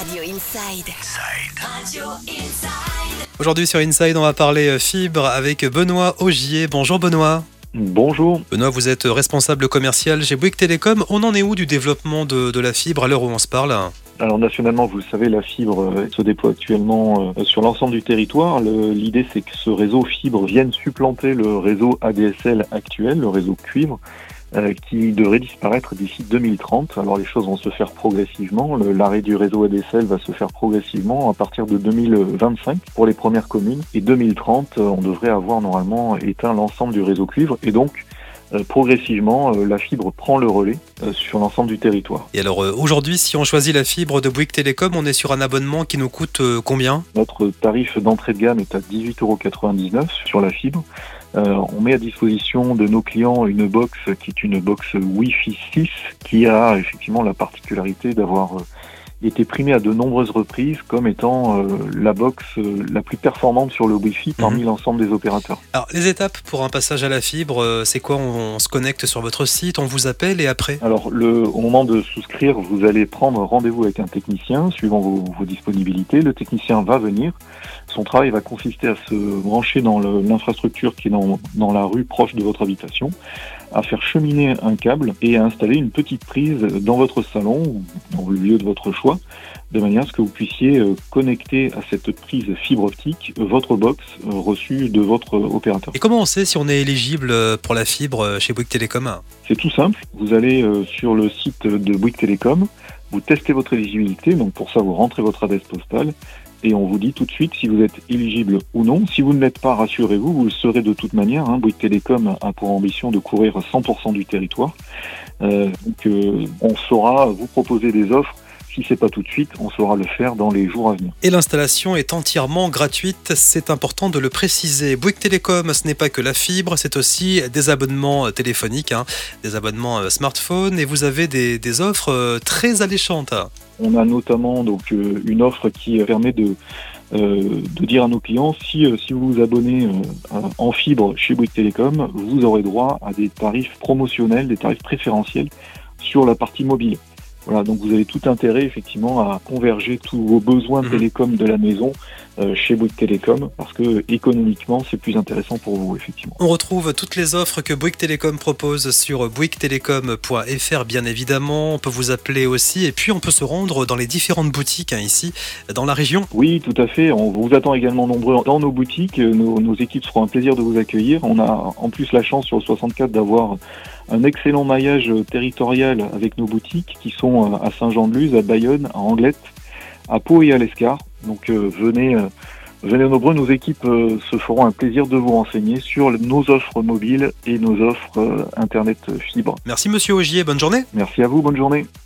Radio Inside. Radio Inside. Aujourd'hui sur Inside, on va parler fibre avec Benoît Augier. Bonjour Benoît. Bonjour. Benoît, vous êtes responsable commercial chez Bouygues Télécom. On en est où du développement de la fibre à l'heure où on se parle ? Alors nationalement, vous le savez, la fibre se déploie actuellement sur l'ensemble du territoire. L'idée, c'est que ce réseau fibre vienne supplanter le réseau ADSL actuel, le réseau cuivre, qui devrait disparaître d'ici 2030. Alors les choses vont se faire progressivement. L'arrêt du réseau ADSL va se faire progressivement à partir de 2025 pour les premières communes. Et 2030, on devrait avoir normalement éteint l'ensemble du réseau cuivre. Et donc, progressivement, la fibre prend le relais sur l'ensemble du territoire. Et alors aujourd'hui, si on choisit la fibre de Bouygues Télécom, on est sur un abonnement qui nous coûte combien ? Notre tarif d'entrée de gamme est à 18,99 € sur la fibre. On met à disposition de nos clients une box qui est une box Wi-Fi 6 qui a effectivement la particularité d'avoir été primée à de nombreuses reprises comme étant la box la plus performante sur le Wi-Fi parmi l'ensemble des opérateurs. Alors les étapes pour un passage à la fibre, c'est quoi ? On se connecte sur votre site, on vous appelle et après ? Alors au moment de souscrire, vous allez prendre rendez-vous avec un technicien suivant vos disponibilités. Le technicien va venir. Son travail va consister à se brancher dans l'infrastructure qui est dans la rue proche de votre habitation, à faire cheminer un câble et à installer une petite prise dans votre salon ou dans le lieu de votre choix, de manière à ce que vous puissiez connecter à cette prise fibre optique votre box reçue de votre opérateur. Et comment on sait si on est éligible pour la fibre chez Bouygues Télécom ? C'est tout simple, vous allez sur le site de Bouygues Télécom, vous testez votre éligibilité, donc pour ça vous rentrez votre adresse postale, et on vous dit tout de suite si vous êtes éligible ou non. Si vous ne l'êtes pas, rassurez-vous, vous le serez de toute manière. Bouygues Télécom a pour ambition de couvrir 100% du territoire. On saura vous proposer des offres. Si c'est pas tout de suite, on saura le faire dans les jours à venir. Et l'installation est entièrement gratuite, c'est important de le préciser. Bouygues Télécom, ce n'est pas que la fibre, c'est aussi des abonnements téléphoniques, des abonnements smartphone, et vous avez des offres très alléchantes. On a notamment donc une offre qui permet de dire à nos clients si vous vous abonnez en fibre chez Bouygues Télécom, vous aurez droit à des tarifs promotionnels, des tarifs préférentiels sur la partie mobile. Voilà, donc vous avez tout intérêt effectivement à converger tous vos besoins de télécom de la maison chez Bouygues Télécom parce que économiquement c'est plus intéressant pour vous effectivement. On retrouve toutes les offres que Bouygues Télécom propose sur bouyguestelecom.fr bien évidemment. On peut vous appeler aussi et puis on peut se rendre dans les différentes boutiques ici dans la région. Oui, tout à fait. On vous attend également nombreux dans nos boutiques. Nos équipes seront un plaisir de vous accueillir. On a en plus la chance sur le 64 d'avoir un excellent maillage territorial avec nos boutiques qui sont à Saint-Jean-de-Luz, à Bayonne, à Anglette, à Pau et à l'Escar. Donc venez nombreux, nos équipes se feront un plaisir de vous renseigner sur nos offres mobiles et nos offres Internet fibre. Merci Monsieur Augier, bonne journée. Merci à vous, bonne journée.